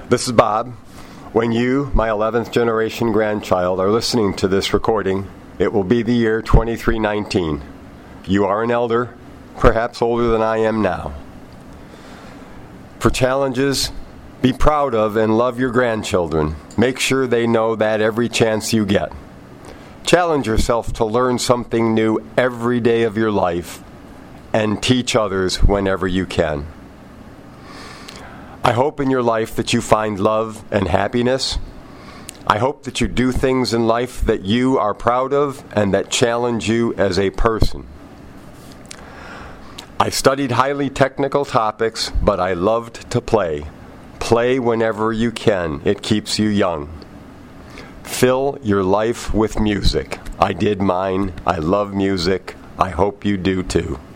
This is Bob. When you, my 11th generation grandchild, are listening to this recording, it will be the year 2319. You are an elder, perhaps older than I am now. For challenges, be proud of and love your grandchildren. Make sure they know that every chance you get. Challenge yourself to learn something new every day of your life and teach others whenever you can. I hope in your life that you find love and happiness. I hope that you do things in life that you are proud of and that challenge you as a person. I studied highly technical topics, but I loved to play. Play whenever you can. It keeps you young. Fill your life with music. I did mine. I love music. I hope you do too.